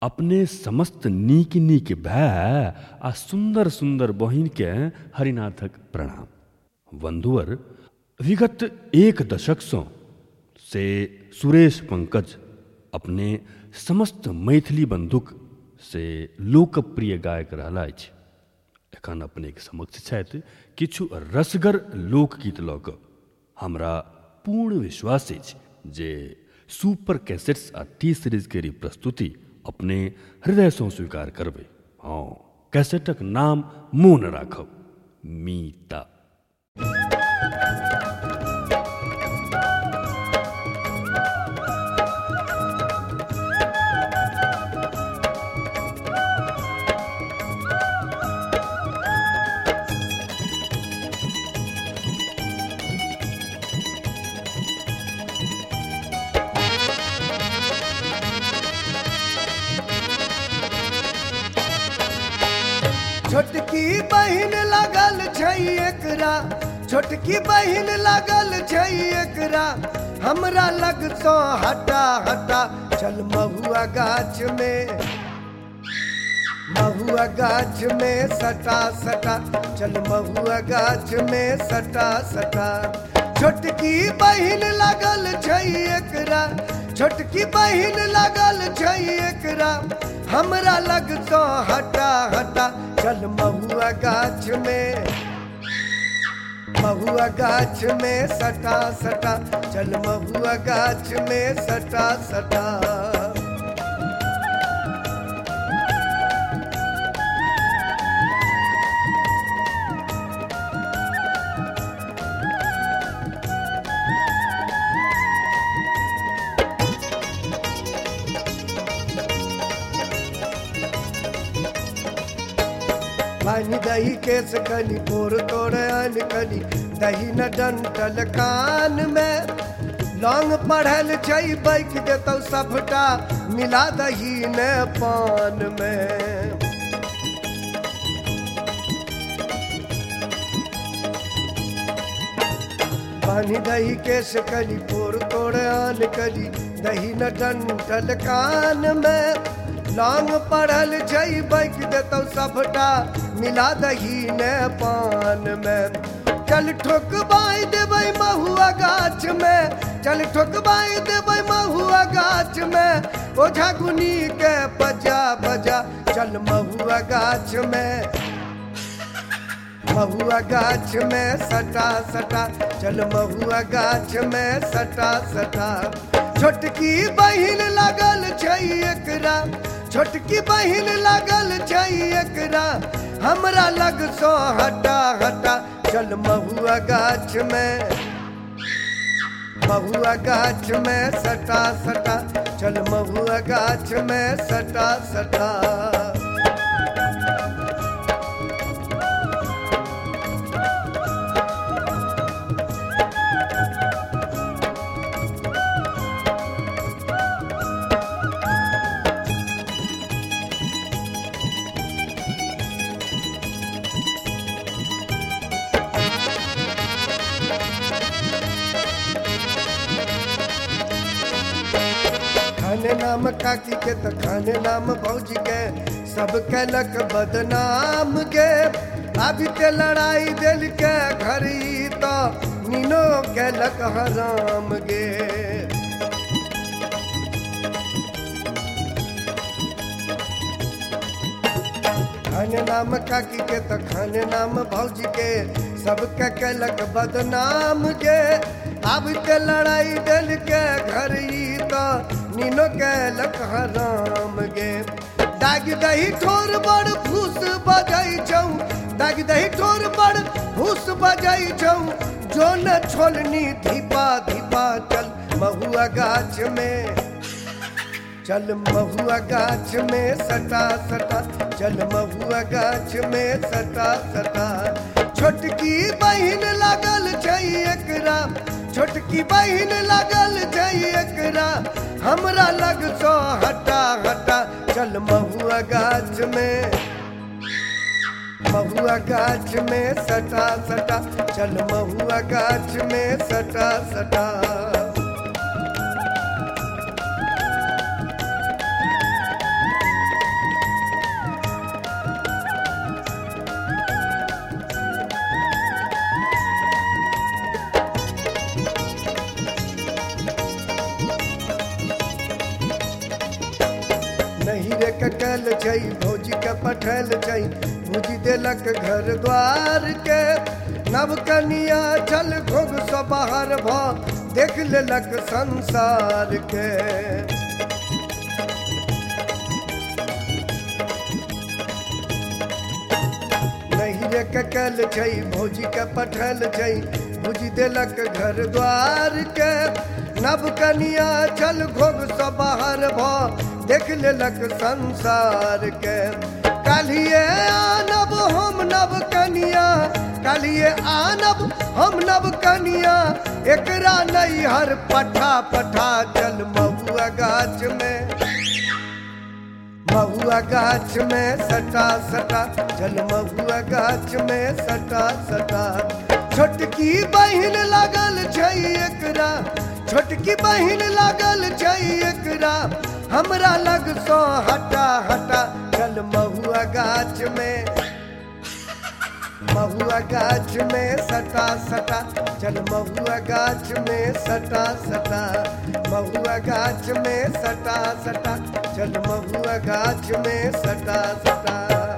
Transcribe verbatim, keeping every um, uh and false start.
अपने समस्त नीक नीक भाई आ सुंदर सुंदर बहिन के हरिनाथक प्रणाम। बंधुअर, विगत एक दशक से सुरेश पंकज अपने समस्त मैथिली बंधुक से लोकप्रिय गायक रहला अछि। एखन अपने के समक्ष छथि किछु रसगर लोकगीत लऽ कऽ। हमरा पूर्ण विश्वास अछि जे सुपर कैसेट्स आ टी सीरीज के प्रस्तुति अपने हृदय से स्वीकार करबे। हाँ, कैसेटक नाम मोन राखब, मीता। छोटकी बहिन लागल छै एकरा, छोटकी बहिन लागल छै एकरा, हमरा लग सो हटा हटा चल महुआ गाछ में, महुआ गाछ में सटा सटा चल महुआ गाछ में सटा सटा। छोटकी बहिन लागल छै एकरा, छोटकी बहिन लागल छै एकरा, हमरा लग सो हटा हटा चल महुआ गाछ में, महुआ गाछ में सटा सटा चल महुआ गाछ में सटा सटा। पानी दही केस कनी पोर तोड़ अन कनी दही न डंटल कान में, लौंग पढ़ल छै बैक देतौ सबटा मिला दही ने पान में। पानी दही केस कनी पोर तोड़ अन कनी दही न डंटल कान में, लौंग पढ़ल छै बैक देतौ सबटा मिला दही ने पान में। चल ठोकबाई देबै महुआ गाछ में, चल ठोकबाई देबै महुआ गाछ में, ओझा गुनी के बजा बजा चल महुआ गाछ में, महुआ गाछ में सटा सटा चल महुआ गाछ में सटा सटा। छोटकी बहिन लागल छै एकरा, छोटकी बहिन लागल छै एकरा, हमरा लग सो हटा हटा चल महुआ गाछ में, महुआ गाछ में सटा सटा चल महुआ गाछ में सटा सटा। खाने नाम काकी के तो खाने नाम भौजी के, सब कैलक बदनाम गे। अभी के लड़ाई दिल के घरी तो नीनो कैलक हराम गे। खाने नाम काकी के तो खाने नाम भौजी के, सबके कैलक बदनाम गे। अब के लड़ाई दिल के घरी तो नीनो कैलक हराम गे। दाग दही ठोर बड़ फूस बजाई छौ, दाग दही ठोर बड़ फूस बजाई छौ, जो न छोलनी धीपा धीपा चल महुआ गाछ में, चल महुआ गाछ में सटा सटा चल महुआ गाछ में सटा सटा। छोटकी बहिन लागल छै एकरा, छोटकी बहिन लागल छै एकरा, हमरा लग सो हटा हटा चल महुआ गाछ में, महुआ गाछ में सटा सटा चल महुआ गाछ में सटा सटा। नहीं रे ककल छै भौजी के पठल छै भूजी देलक घर द्वार के नव कनिया चल घोग सँ बाहर भ देख लेलक संसार के नहीं रे ककल छै भौजी के पठल छै भूजी देलक घर द्वार के नव कनिया चल घोग सँ बाहर भ देख लेलक संसार के काल्हिए आनब हम नव कनिया काल्हिए आनब हम नव कनिया एकरा नैहर पठा पठा चल महुआ गाछ में महुआ गाछ में सटा सटा चल महुआ गाछ में सटा सटा छोटकी बहिन लागल छै एकरा छोटकी बहिन लागल छै एकरा हमरा लग सो हटा हटा चल महुआ गाछ में महुआ गाछ में सटा सटा चल महुआ गाछ में सटा सटा महुआ गाछ में सटा सटा चल महुआ गाछ में सटा सटा